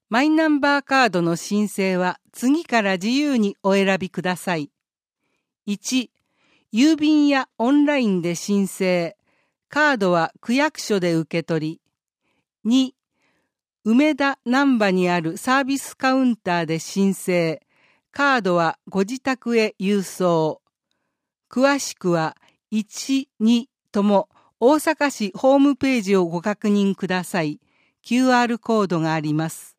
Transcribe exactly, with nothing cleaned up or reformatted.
マイナンバーカードの申請は次から自由にお選びください。いち、郵便やオンラインで申請。カードは区役所で受け取り。に、梅田難波にあるサービスカウンターで申請。カードはご自宅へ郵送。詳しくはいち、にとも大阪市ホームページをご確認ください。キューアール コードがあります。